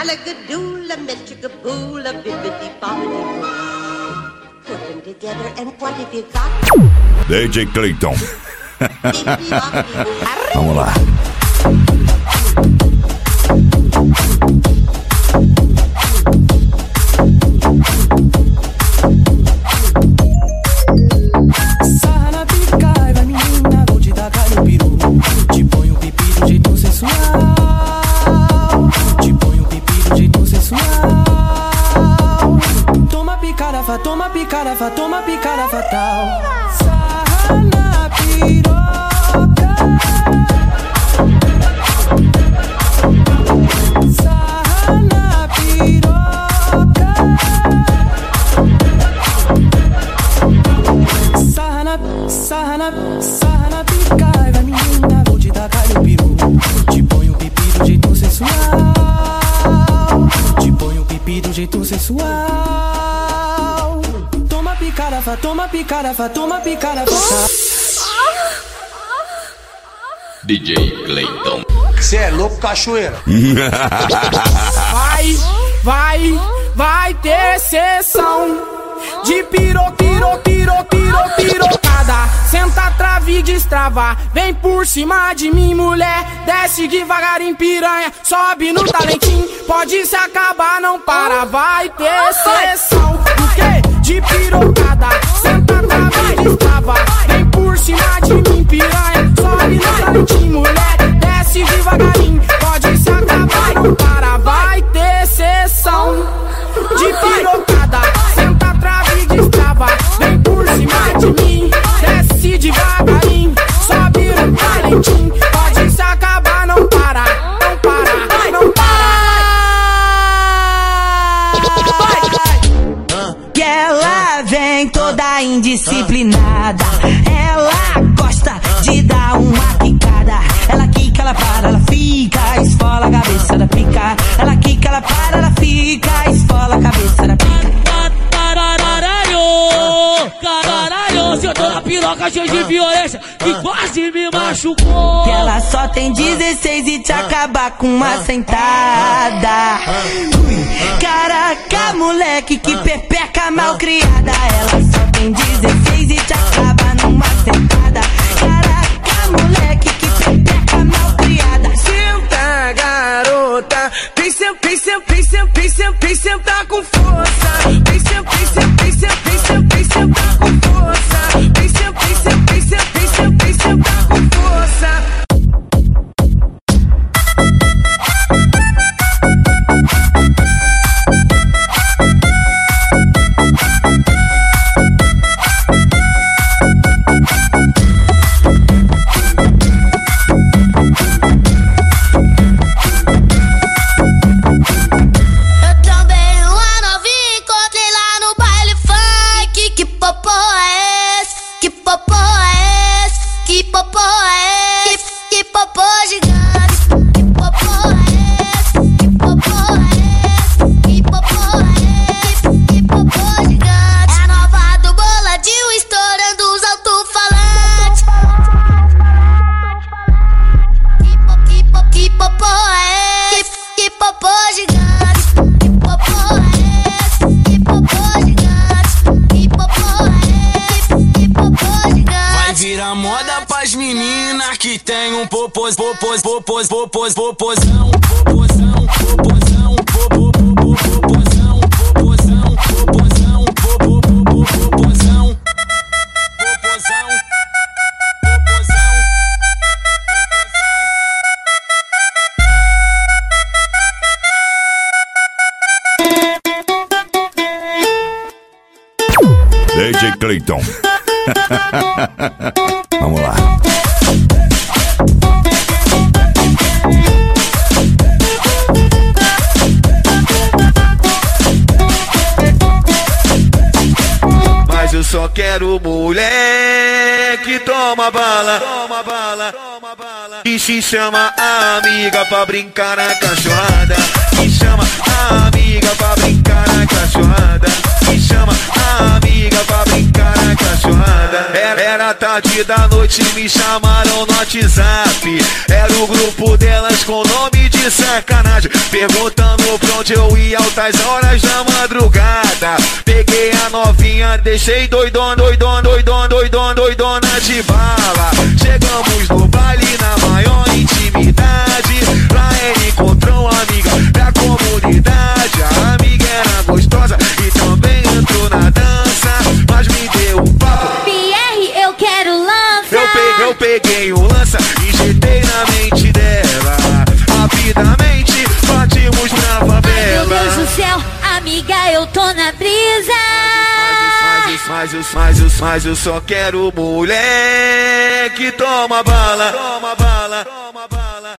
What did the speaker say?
Abalagadoola, Metchigaboola, bibbidi bobbidi boo. Put them together and what have you got? DJ Clayton. Vamos lá. Sarra na pica, vai menina, vou te tacar o peru. Te põe o pipi do jeito sensual. Te põe o pipi do jeito sensual. Toma picada, toma picada, toma picada fatal. Sarra na piroca. Sarra na piroca. Sarra na pica, vai menina, vou te tacar o peru. Te põe o pipi do jeito sensual. Te põe o pipi do jeito sensual. Toma picada, toma picada, toma picada fatal. DJ Clayton. Cê é louco, cachoeira. Vai ter sessão de pirocada. Senta, trave e destrava. Vem por cima de mim, mulher. Desce devagarinho, piranha. Sobe no talentinho. Pode se acabar, não para. Vai ter sessão do quê? De pirocada. Senta, trave e destrava. Vem por cima de mim, piranha. Sobe no talentinho, mulher. Desce devagarinho. Pode se acabar, não para. Vai ter sessão de pirocada. Senta, trave e destrava. Vem por cima de mim. Desce devagarinho. Sobe no talentinho. Pode se acabar, não para. Não para, não para. E ela vem toda indisciplinada. Ela gosta de dar uma quicada. Ela quica, ela para, ela fica. Esfola a cabeça da pica. Ela quica, ela para, ela fica. Esfola a cabeça da pica. Caralho, se eu tô na piroca cheio de violência que quase me machucou. Que ela só tem 16 e te acabar com uma sentada. Ui, caraca, moleque, que pepeca mal criada. Ela só tem 16 e te acaba numa sentada. Caraca, moleque, que pepeca mal criada. Senta, garota, vem sentar com força. Vem sentar com força. Vem sentar com força. DJ Clayton. Vamos lá. Mas eu só quero mulher que toma bala. E se chama a amiga pra brincar na cachorrada. E chama a amiga pra brincar na cachorrada. E chama a amiga pra brincar na cachorrada. Era tarde da noite, me chamaram no WhatsApp. Era o grupo delas com nome de sacanagem, perguntando pra onde eu ia altas horas da madrugada. Peguei a novinha, deixei doidona, doidona, doidona, doidona, doidona de bala. Chegamos no baile na maior intimidade. Lá ele encontrou uma amiga da comunidade. A amiga era gostosa e também entrou na dança, mas me deu um papo. Pierre, eu quero lança. Eu peguei o lança, injetei na mente dela. Rapidamente partimos pra favela. Ai, meu Deus do céu, amiga, eu tô na brisa. Mas eu só quero mulher que toma bala, toma bala, toma bala.